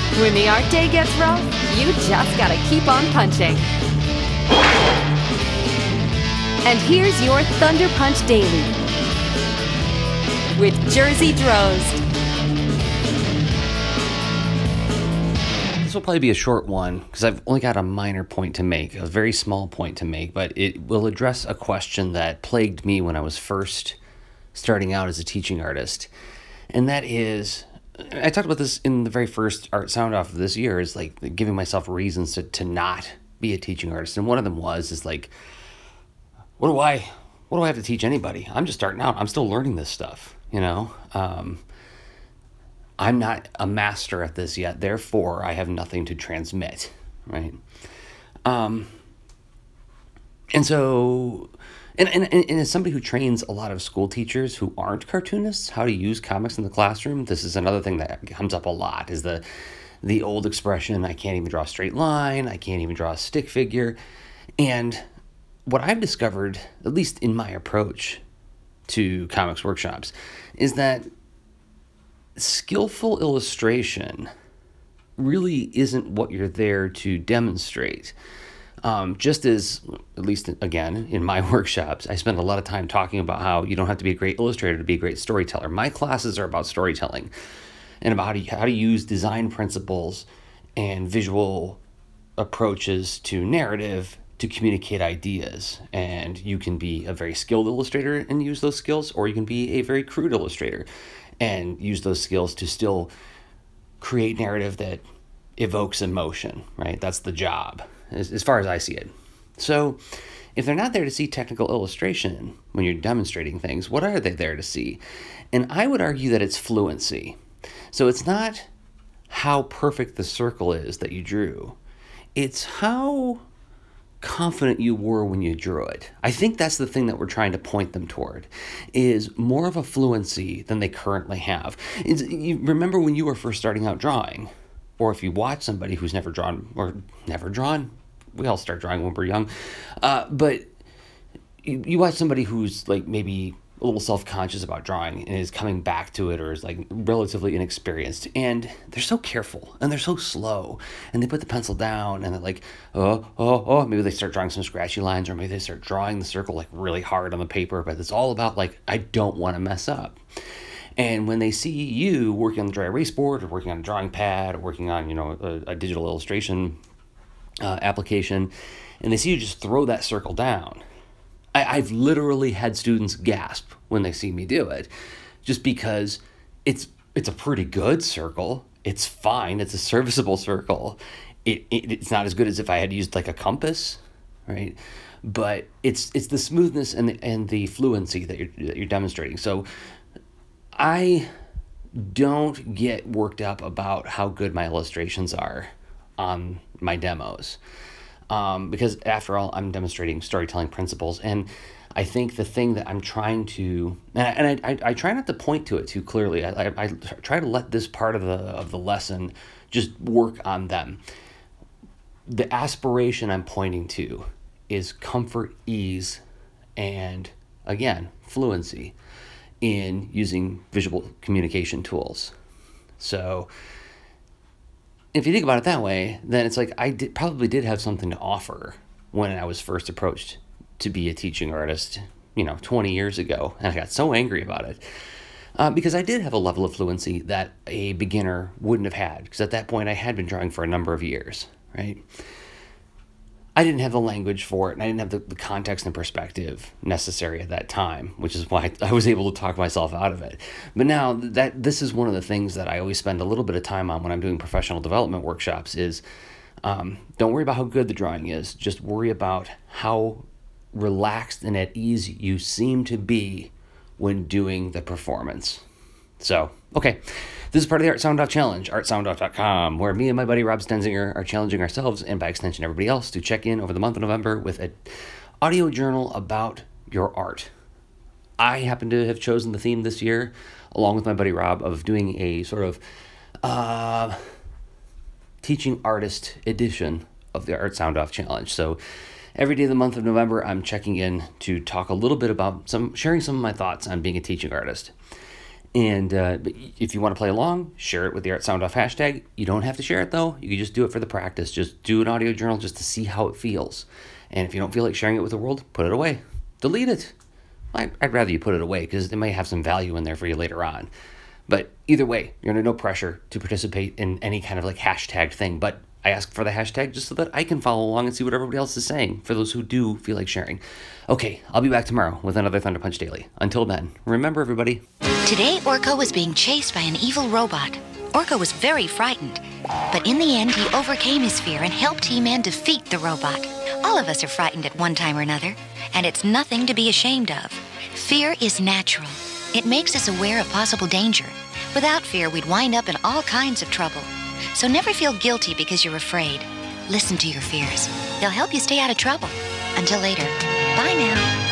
When the art day gets rough, you just gotta keep on punching. And here's your Thunder Punch Daily with Jersey Drozd. This will probably be a short one because I've only got a minor point to make, a very small point to make, but it will address a question that plagued me when I was first starting out as a teaching artist. And that is, I talked about this in the very first Art Sound Off of this year, is like giving myself reasons to not be a teaching artist. And one of them is like, what do I have to teach anybody? I'm just starting out. I'm still learning this stuff, you know? I'm not a master at this yet, therefore I have nothing to transmit, right? And as somebody who trains a lot of school teachers who aren't cartoonists, how to use comics in the classroom, this is another thing that comes up a lot, is the old expression, I can't even draw a straight line, I can't even draw a stick figure. And what I've discovered, at least in my approach to comics workshops, is that skillful illustration really isn't what you're there to demonstrate. Just as, at least again, in my workshops, I spend a lot of time talking about how you don't have to be a great illustrator to be a great storyteller. My classes are about storytelling and about how to use design principles and visual approaches to narrative to communicate ideas. And you can be a very skilled illustrator and use those skills, or you can be a very crude illustrator and use those skills to still create narrative that evokes emotion, right? That's the job, as far as I see it. So if they're not there to see technical illustration when you're demonstrating things, what are they there to see? And I would argue that it's fluency. So it's not how perfect the circle is that you drew. It's how confident you were when you drew it. I think that's the thing that we're trying to point them toward, is more of a fluency than they currently have. You remember when you were first starting out drawing, or if you watch somebody who's never drawn, we all start drawing when we're young, but you watch somebody who's like maybe a little self-conscious about drawing and is coming back to it, or is like relatively inexperienced, and they're so careful and they're so slow, and they put the pencil down and they're like, maybe they start drawing some scratchy lines, or maybe they start drawing the circle like really hard on the paper, but it's all about like, I don't want to mess up. And when they see you working on the dry erase board, or working on a drawing pad, or working on, a digital illustration application, and they see you just throw that circle down, I've literally had students gasp when they see me do it, just because it's a pretty good circle. It's fine. It's a serviceable circle. It's not as good as if I had used like a compass, right? But it's the smoothness and the fluency that you're demonstrating. So I don't get worked up about how good my illustrations are on my demos. Because after all, I'm demonstrating storytelling principles, and I think the thing that I'm trying to, and I try not to point to it too clearly. I try to let this part of the lesson just work on them. The aspiration I'm pointing to is comfort, ease, and again, fluency in using visual communication tools. So if you think about it that way, then it's like I probably did have something to offer when I was first approached to be a teaching artist, 20 years ago. And I got so angry about it because I did have a level of fluency that a beginner wouldn't have had. Because at that point, I had been drawing for a number of years, right? I didn't have the language for it, and I didn't have the context and perspective necessary at that time, which is why I was able to talk myself out of it. But now this is one of the things that I always spend a little bit of time on when I'm doing professional development workshops is don't worry about how good the drawing is. Just worry about how relaxed and at ease you seem to be when doing the performance. So, okay, this is part of the Art Sound Off Challenge, artsoundoff.com, where me and my buddy Rob Stenzinger are challenging ourselves, and by extension everybody else, to check in over the month of November with an audio journal about your art. I happen to have chosen the theme this year, along with my buddy Rob, of doing a sort of teaching artist edition of the Art Sound Off Challenge. So every day of the month of November, I'm checking in to talk a little bit about sharing some of my thoughts on being a teaching artist. And but if you want to play along, share it with the Art Sound Off hashtag. You don't have to share it though. You can just do it for the practice. Just do an audio journal just to see how it feels. And if you don't feel like sharing it with the world, put it away. Delete it. I'd rather you put it away because it may have some value in there for you later on. But either way, you're under no pressure to participate in any kind of like hashtag thing. But I ask for the hashtag just so that I can follow along and see what everybody else is saying for those who do feel like sharing. Okay, I'll be back tomorrow with another Thunder Punch Daily. Until then, remember everybody. Today, Orko was being chased by an evil robot. Orko was very frightened, but in the end, he overcame his fear and helped He-Man defeat the robot. All of us are frightened at one time or another, and it's nothing to be ashamed of. Fear is natural. It makes us aware of possible danger. Without fear, we'd wind up in all kinds of trouble. So never feel guilty because you're afraid. Listen to your fears. They'll help you stay out of trouble. Until later, bye now.